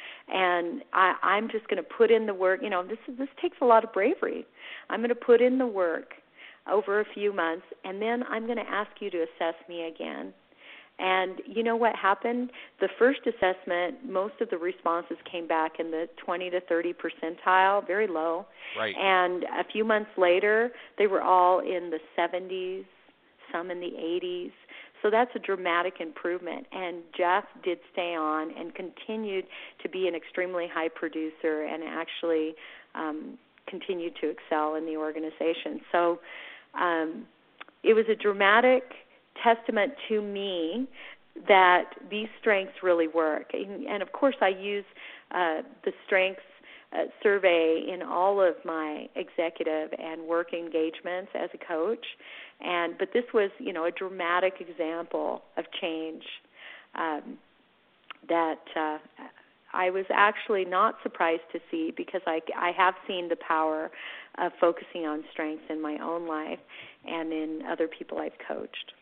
And I, I'm just going to put in the work. You know, this this takes a lot of bravery. I'm going to put in the work over a few months, and then I'm going to ask you to assess me again. And you know what happened? The first assessment, most of the responses came back in the twenty to thirty percentile, very low. Right. And a few months later, they were all in the seventies, some in the eighties. So that's a dramatic improvement. And Jeff did stay on and continued to be an extremely high producer and actually um, continued to excel in the organization. So um, it was a dramatic testament to me that these strengths really work. And, and of course, I use uh, the strengths uh, survey in all of my executive and work engagements as a coach. And but this was, you know, a dramatic example of change um, that uh, I was actually not surprised to see, because I, I have seen the power of focusing on strengths in my own life and in other people I've coached.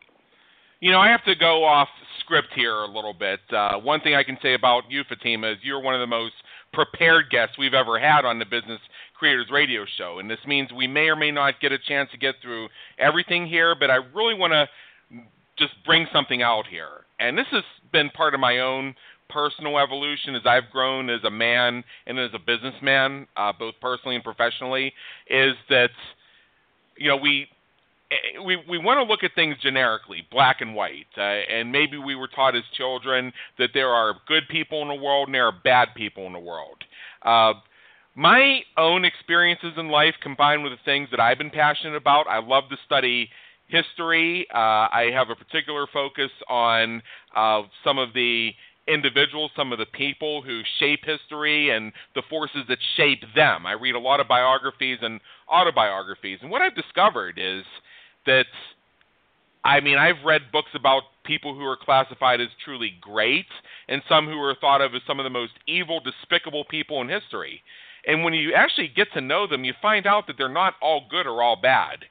You know, I have to go off script here a little bit. Uh, one thing I can say about you, Fatima, is you're one of the most prepared guests we've ever had on the Business Creators Radio Show. And this means we may or may not get a chance to get through everything here, but I really want to just bring something out here. And this has been part of my own personal evolution as I've grown as a man and as a businessman, uh, both personally and professionally, is that, you know, we... We we want to look at things generically, black and white, uh, and maybe we were taught as children that there are good people in the world and there are bad people in the world. Uh, my own experiences in life combined with the things that I've been passionate about, I love to study history. Uh, I have a particular focus on uh, some of the individuals, some of the people who shape history and the forces that shape them. I read a lot of biographies and autobiographies, and what I've discovered is that, I mean, I've read books about people who are classified as truly great and some who are thought of as some of the most evil, despicable people in history. And when you actually get to know them, you find out that they're not all good or all bad.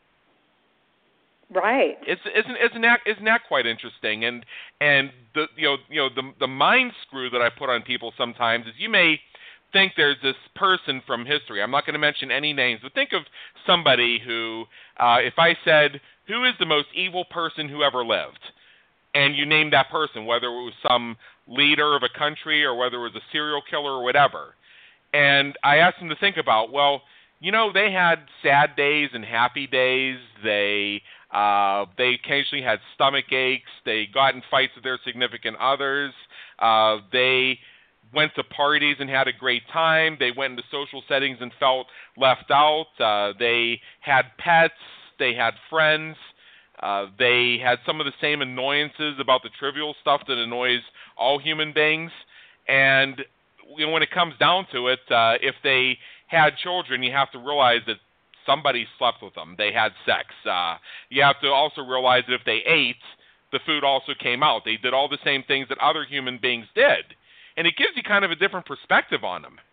Right. It's isn't isn't that isn't that quite interesting? And and the you know you know the the mind screw that I put on people sometimes is you may think there's this person from history. I'm not going to mention any names, but think of somebody who, uh, if I said, who is the most evil person who ever lived? And you name that person, whether it was some leader of a country or whether it was a serial killer or whatever. And I asked them to think about, well, you know, they had sad days and happy days. They uh, they occasionally had stomach aches. They got in fights with their significant others. Uh, they went to parties and had a great time. They went into social settings and felt left out. Uh, they had pets. They had friends. Uh, they had some of the same annoyances about the trivial stuff that annoys all human beings. And you know, when it comes down to it, uh, if they had children, you have to realize that somebody slept with them. They had sex. Uh, you have to also realize that if they ate, the food also came out. They did all the same things that other human beings did. And it gives you kind of a different perspective on them.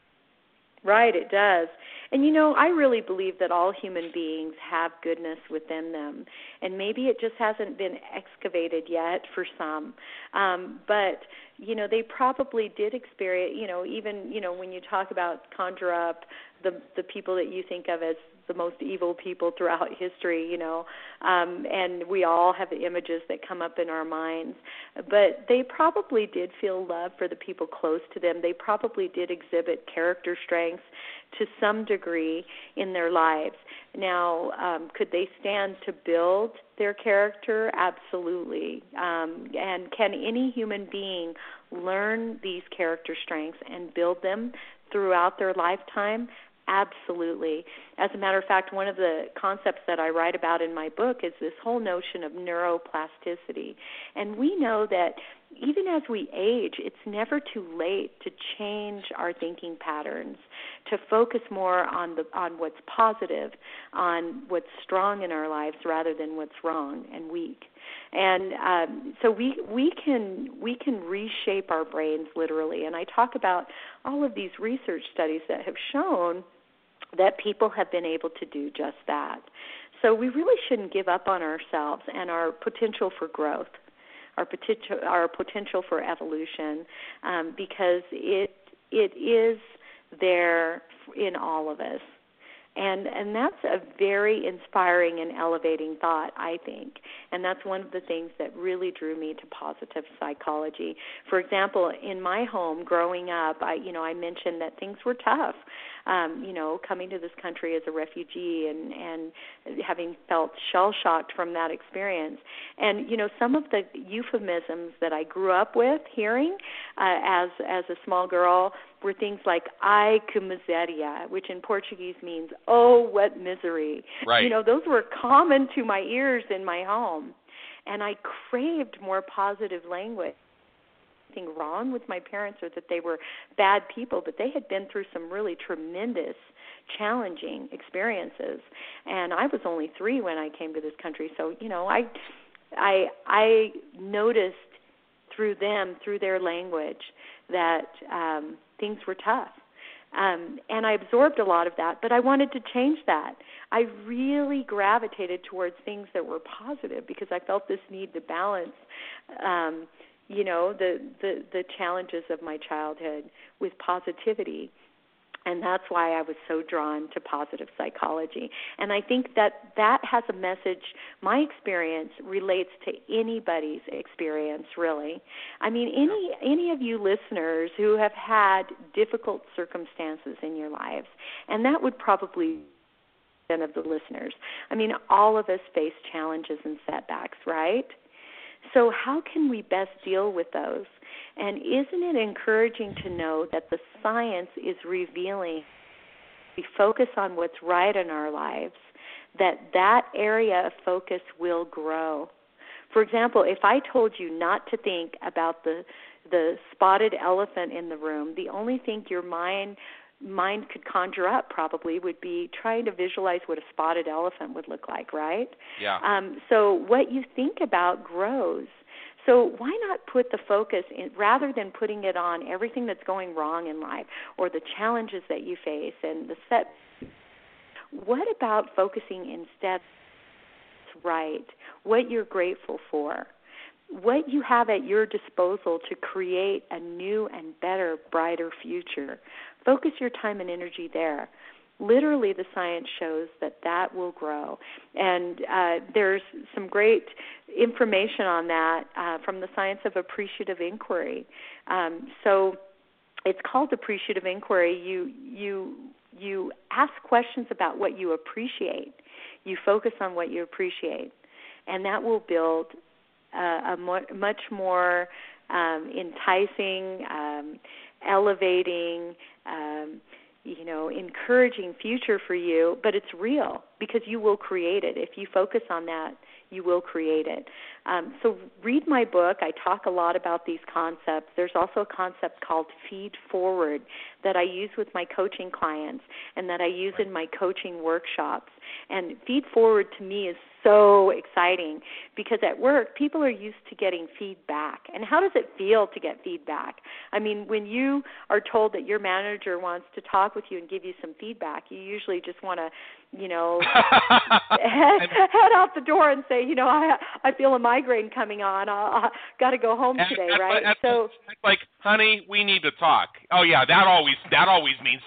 Right, it does. And, you know, I really believe that all human beings have goodness within them. And maybe it just hasn't been excavated yet for some. Um, but, you know, they probably did experience, you know, even, you know, when you talk about conjure up the the people that you think of as the most evil people throughout history, you know, um, and we all have the images that come up in our minds. But they probably did feel love for the people close to them. They probably did exhibit character strengths to some degree in their lives. Now, um, could they stand to build their character? Absolutely. Um, and can any human being learn these character strengths and build them throughout their lifetime? Absolutely. As a matter of fact, one of the concepts that I write about in my book is this whole notion of neuroplasticity. And we know that even as we age, it's never too late to change our thinking patterns, to focus more on the on what's positive, on what's strong in our lives rather than what's wrong and weak. And um, so we we can we can reshape our brains literally. And I talk about all of these research studies that have shown that people have been able to do just that. So we really shouldn't give up on ourselves and our potential for growth, our potential, our potential for evolution, um, because it it is there in all of us. And and that's a very inspiring and elevating thought, I think. And that's one of the things that really drew me to positive psychology. For example, in my home growing up, I you know, I mentioned that things were tough. Um, you know, coming to this country as a refugee and, and having felt shell-shocked from that experience. And, you know, some of the euphemisms that I grew up with hearing uh, as as a small girl were things like, ai que miséria, which in Portuguese means, oh, what misery. Right. You know, those were common to my ears in my home. And I craved more positive language. Wrong with my parents or that they were bad people, but they had been through some really tremendous, challenging experiences. And I was only three when I came to this country, so you know, I, I, I noticed through them, through their language, that um, things were tough. Um, and I absorbed a lot of that, but I wanted to change that. I really gravitated towards things that were positive because I felt this need to balance um, you know, the, the, the challenges of my childhood with positivity. And that's why I was so drawn to positive psychology. And I think that that has a message, my experience relates to anybody's experience, really. I mean, any any of you listeners who have had difficult circumstances in your lives, and that would probably be one of the listeners. I mean, all of us face challenges and setbacks, right? So how can we best deal with those? And isn't it encouraging to know that the science is revealing, we focus on what's right in our lives, that that area of focus will grow. For example, if I told you not to think about the the spotted elephant in the room, the only thing your mind mind could conjure up probably would be trying to visualize what a spotted elephant would look like, right? Yeah. Um, so what you think about grows. So why not put the focus, in, rather than putting it on everything that's going wrong in life or the challenges that you face and the set, what about focusing instead right, what you're grateful for? what you have at your disposal to create a new and better, brighter future. Focus your time and energy there. Literally, the science shows that that will grow. And uh, there's some great information on that uh, from the science of appreciative inquiry. Um, so it's called appreciative inquiry. You, you, you ask questions about what you appreciate. You focus on what you appreciate. And that will build uh, a mo- much more um, enticing, um, elevating, um, you know, encouraging future for you, but it's real because you will create it. If you focus on that, you will create it. Um, so read my book. I talk a lot about these concepts. There's also a concept called feed forward that I use with my coaching clients and that I use in my coaching workshops. And feed forward to me is so exciting because at work, people are used to getting feedback. And how does it feel to get feedback? I mean, when you are told that your manager wants to talk with you and give you some feedback, you usually just want to, you know, head, head out the door and say, you know, I I feel a migraine coming on. I, I got to go home today, and, right? And, so it's like, honey, we need to talk. Oh yeah, that always that always means.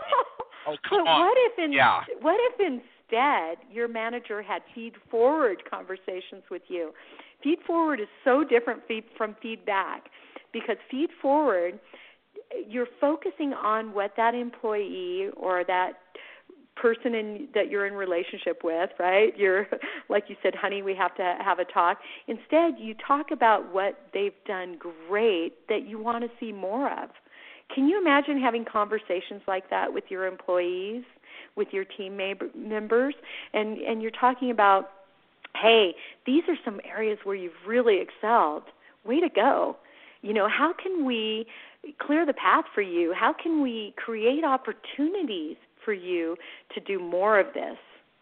Oh come but on. what if in yeah. what if instead your manager had feed forward conversations with you? Feed forward is so different from feedback because feed forward, you're focusing on what that employee or that person in, that you're in relationship with, right? You're, like you said, honey, we have to have a talk. Instead, you talk about what they've done great that you want to see more of. Can you imagine having conversations like that with your employees, with your team members? And, and you're talking about, hey, these are some areas where you've really excelled. Way to go. You know, how can we clear the path for you? How can we create opportunities for you to do more of this?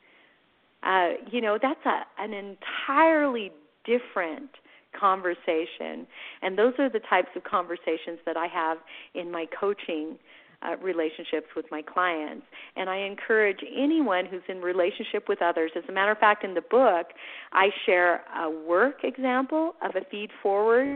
Uh, you know, that's a, an entirely different conversation. And those are the types of conversations that I have in my coaching uh, relationships with my clients. And I encourage anyone who's in relationship with others. As a matter of fact, in the book, I share a work example of a feed forward.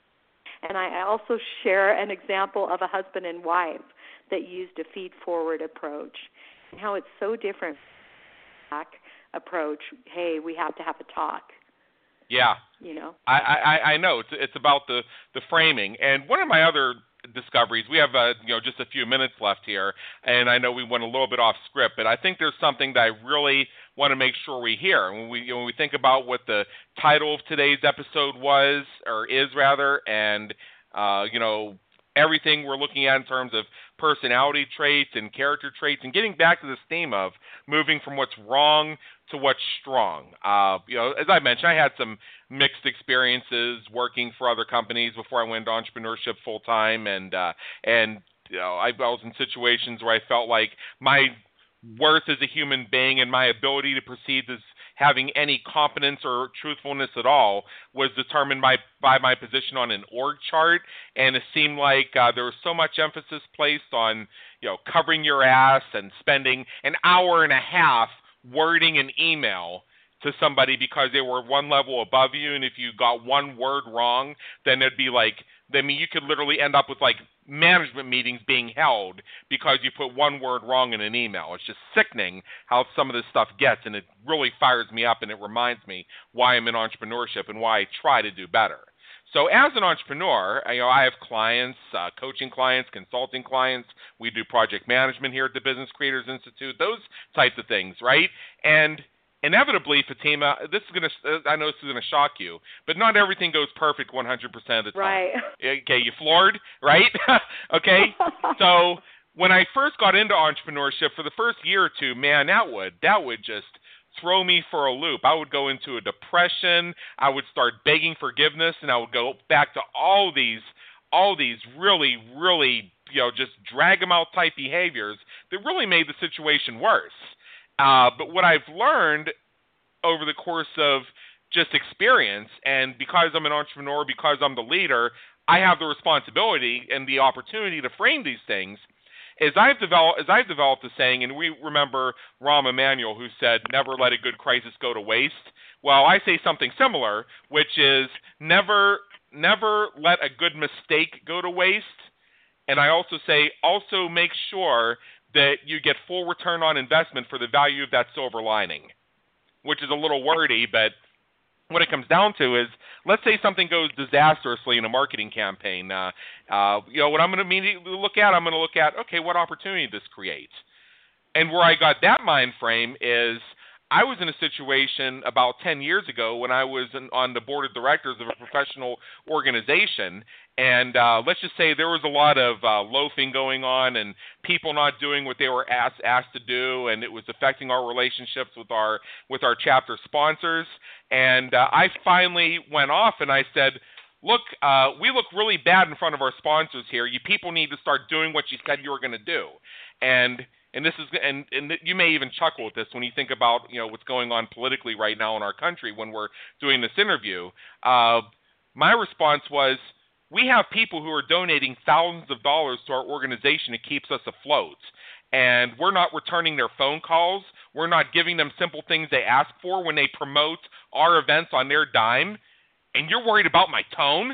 And I also share an example of a husband and wife that used a feed-forward approach and how it's so different from the approach, hey, we have to have a talk. Yeah. You know? I, I, I know. It's, it's about the, the framing. And one of my other discoveries, we have uh, you know just a few minutes left here, and I know we went a little bit off script, but I think there's something that I really want to make sure we hear. When we, you know, when we think about what the title of today's episode was, or is rather, and, uh, you know, everything we're looking at in terms of personality traits and character traits, and getting back to this theme of moving from what's wrong to what's strong. Uh, you know, as I mentioned, I had some mixed experiences working for other companies before I went into entrepreneurship full time, and uh, and you know, I, I was in situations where I felt like my worth as a human being and my ability to proceed as having any competence or truthfulness at all was determined by, by my position on an org chart, and it seemed like uh, there was so much emphasis placed on, you know, covering your ass and spending an hour and a half wording an email to somebody because they were one level above you, and if you got one word wrong, then it'd be like, I mean, you could literally end up with like management meetings being held because you put one word wrong in an email. It's just sickening how some of this stuff gets, and it really fires me up, and it reminds me why I'm in entrepreneurship and why I try to do better. So as an entrepreneur, you know, I have clients, uh, coaching clients, consulting clients. We do project management here at the Business Creators Institute, those types of things, right? And inevitably, Fatima, this is going to, I know this is going to shock you, but not everything goes perfect one hundred percent of the time. Right. Okay, you floored, right? Okay, so when I first got into entrepreneurship, for the first year or two, man, that would, that would just throw me for a loop. I would go into a depression. I would start begging forgiveness, and I would go back to all these, all these really, really, you know, just drag them out type behaviors that really made the situation worse. Uh, but what I've learned over the course of just experience, and because I'm an entrepreneur, because I'm the leader, I have the responsibility and the opportunity to frame these things. As I've developed, as I've developed a saying, and we remember Rahm Emanuel, who said, "Never let a good crisis go to waste." Well, I say something similar, which is never, never let a good mistake go to waste. And I also say also make sure that you get full return on investment for the value of that silver lining, which is a little wordy, but what it comes down to is, let's say something goes disastrously in a marketing campaign. Uh, uh, you know, what I'm going to immediately look at, I'm going to look at, okay, what opportunity this creates. And where I got that mind frame is I was in a situation about ten years ago when I was in, on the board of directors of a professional organization, and uh, let's just say there was a lot of uh, loafing going on and people not doing what they were asked asked to do, and it was affecting our relationships with our with our chapter sponsors. And uh, I finally went off and I said, look, uh, we look really bad in front of our sponsors here. You people need to start doing what you said you were going to do. And And this is, and, and you may even chuckle at this when you think about, you know, what's going on politically right now in our country when we're doing this interview. Uh, my response was, we have people who are donating thousands of dollars to our organization. It keeps us afloat, and we're not returning their phone calls. We're not giving them simple things they ask for when they promote our events on their dime. And you're worried about my tone?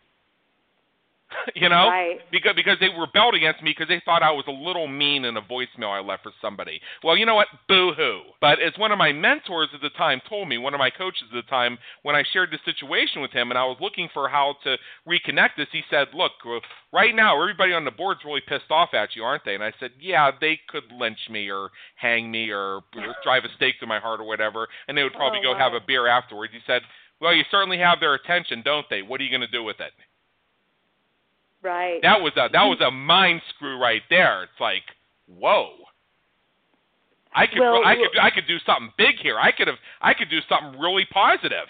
You know, right. because because they rebelled against me because they thought I was a little mean in a voicemail I left for somebody. Well, you know what? Boo-hoo. But as one of my mentors at the time told me, one of my coaches at the time, when I shared this situation with him and I was looking for how to reconnect this, he said, look, right now everybody on the board's really pissed off at you, aren't they? And I said, yeah, they could lynch me or hang me or drive a stake to my heart or whatever, and they would probably oh, go wow. have a beer afterwards. He said, well, you certainly have their attention, don't they? What are you going to do with it? Right. That was a that was a mind screw right there. It's like, whoa. I could well, I could I could do something big here. I could have I could do something really positive.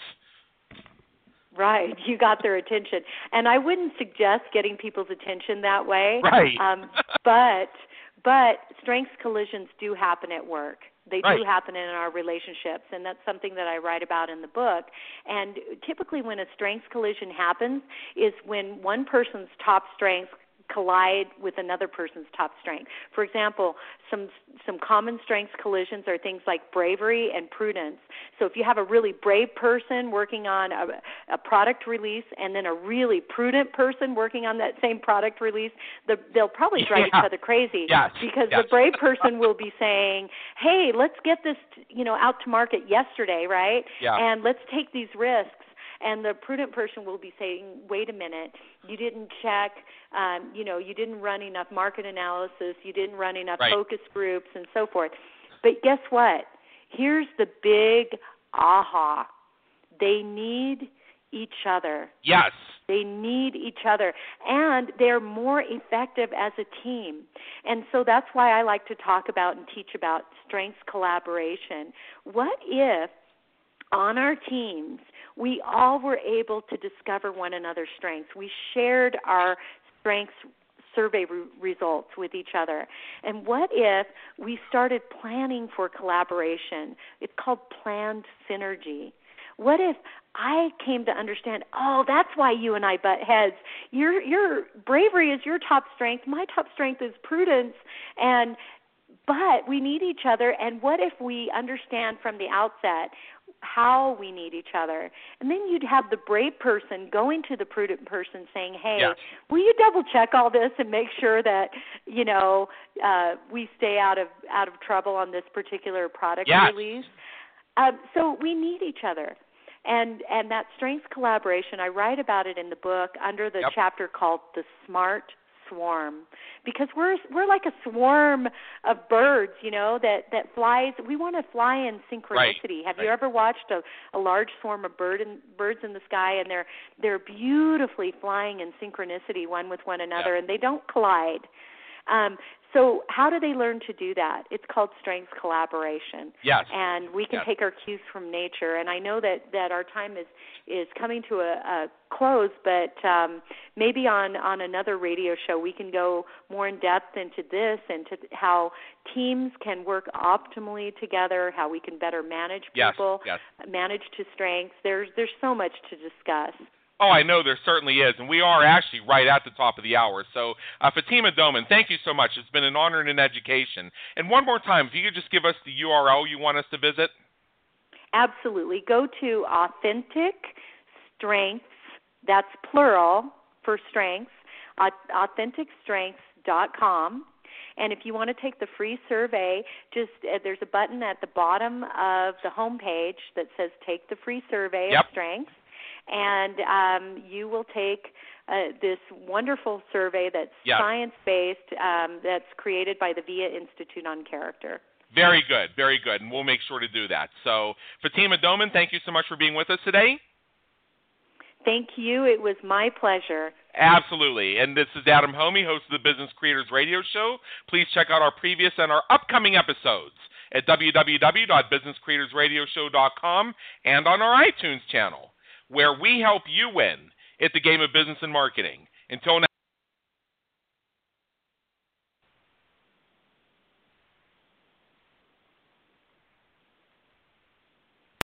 Right. You got their attention. And I wouldn't suggest getting people's attention that way. Right. Um, but but strengths collisions do happen at work. They right. do happen in our relationships, and that's something that I write about in the book. And typically when a strengths collision happens is when one person's top strengths collide with another person's top strength. For example, some some common strengths collisions are things like bravery and prudence. So if you have a really brave person working on a, a product release and then a really prudent person working on that same product release, the, they'll probably drive yeah. each other crazy yes. because yes. the brave person will be saying, hey, let's get this, you know, out to market yesterday, right? Yeah. And let's take these risks. And the prudent person will be saying, wait a minute, you didn't check, um, you know, you didn't run enough market analysis, you didn't run enough right. focus groups and so forth. But guess what? Here's the big aha. They need each other. Yes. They need each other, and they're more effective as a team. And so that's why I like to talk about and teach about strengths collaboration. What if on our teams, we all were able to discover one another's strengths? We shared our strengths survey re- results with each other. And what if we started planning for collaboration? It's called planned synergy. What if I came to understand, oh, that's why you and I butt heads. Your your bravery is your top strength. My top strength is prudence. And but we need each other. And what if we understand from the outset how we need each other? And then you'd have the brave person going to the prudent person saying, hey, yes. will you double check all this and make sure that, you know, uh, we stay out of out of trouble on this particular product yes. release? Um, so we need each other. And and that strengths collaboration, I write about it in the book under the yep. chapter called The Smart Swarm, because we're we're like a swarm of birds, you know, that, that flies. We want to fly in synchronicity. Right. Have right. you ever watched a, a large swarm of bird in, birds in the sky, and they're they're beautifully flying in synchronicity one with one another, yep. and they don't collide. Um, so how do they learn to do that? It's called strengths collaboration. Yes. And we can yes. take our cues from nature. And I know that, that our time is, is coming to a, a close, but um, maybe on, on another radio show we can go more in depth into this and to how teams can work optimally together, how we can better manage people, yes. Yes. manage to strengths. There's, there's so much to discuss. Oh, I know there certainly is, and we are actually right at the top of the hour. So, uh, Fatima Doman, thank you so much. It's been an honor and an education. And one more time, if you could just give us the U R L you want us to visit. Absolutely. Go to Authentic Strengths, that's plural for strengths, authentic strengths dot com. And if you want to take the free survey, just uh, there's a button at the bottom of the homepage that says take the free survey yep. of strengths. And um, you will take uh, this wonderful survey that's yep. science-based, um, that's created by the V I A Institute on Character. Very good, very good, and we'll make sure to do that. So, Fatima Doman, thank you so much for being with us today. Thank you. It was my pleasure. Absolutely. And this is Adam Homey, host of the Business Creators Radio Show. Please check out our previous and our upcoming episodes at w w w dot business creators radio show dot com and on our iTunes channel, where we help you win at the game of business and marketing. Until now.